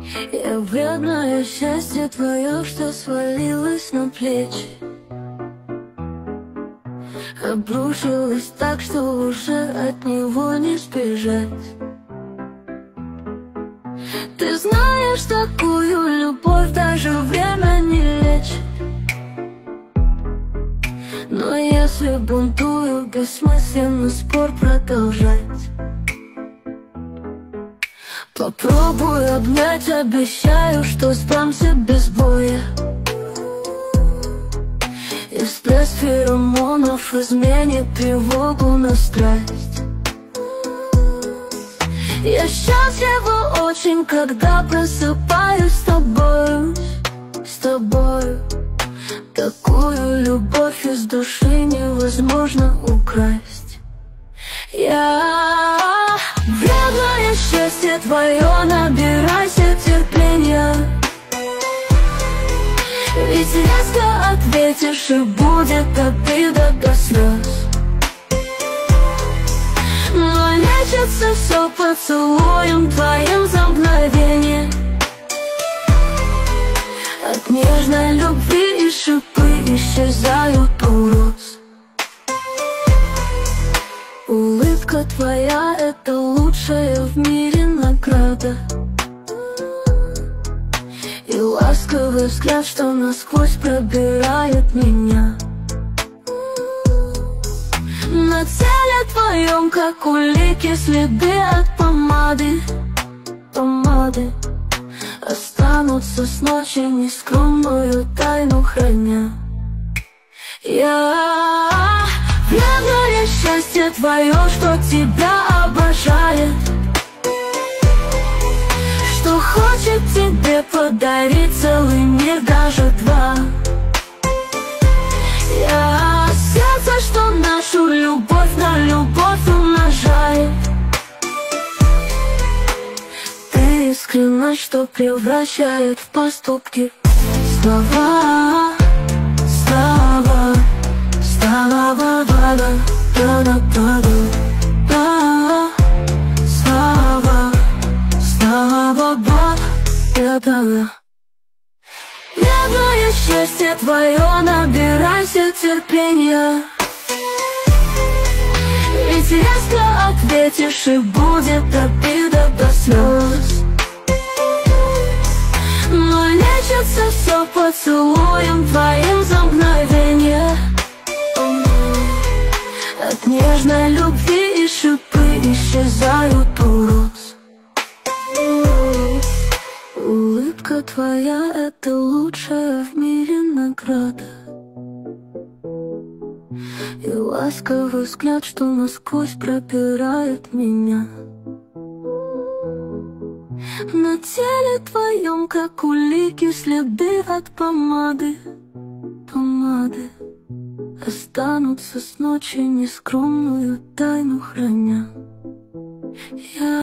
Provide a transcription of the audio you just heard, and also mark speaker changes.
Speaker 1: Я вредное счастье твое, что свалилось на плечи, обрушилось так, что уже от него не сбежать. Ты знаешь, такую любовь даже время не лечит. Но если бунтую, бессмысленно спор продолжать. Попробую обнять, обещаю, что сдамся без боя. И стресс феромонов изменит тревогу на страсть. Я счастлива очень, когда просыпаюсь с тобою, с тобою. Такую любовь из души невозможно украсть. Я вредное счастье твое, набирайся терпения. Ведь резко ответишь, и будет обида до слез. Но лечится все поцелуем твоим за мгновение. От нежной любви и шипы исчезают у роз. Улыбка твоя — это лучшая в мире награда. И ласковый взгляд, что насквозь пробирает меня. На теле твоем, как улики, следы от помады, помады. Останутся с ночи, нескромную тайну храня. Я вредное счастье твое, что тебя обожает, что хочет тебе подарить целый мир, даже два. Я сердце, что нашу любовь на любовь умножает. Ты искренность, что превращает в поступки. Слова, слова, слова, слова, слова, слова. Вредное счастье твое, набирайся терпения. Ведь резко ответишь, и будет обида до слез. Но лечится все поцелуем твоим за мгновение. От нежной любви и шипы исчезают у роз. Улыбка твоя — это лучшая в мире награда. И ласковый взгляд, что насквозь пропирает меня. На теле твоем, как улики, следы от помады, помады. Останутся с ночи, нескромную тайну храня. Я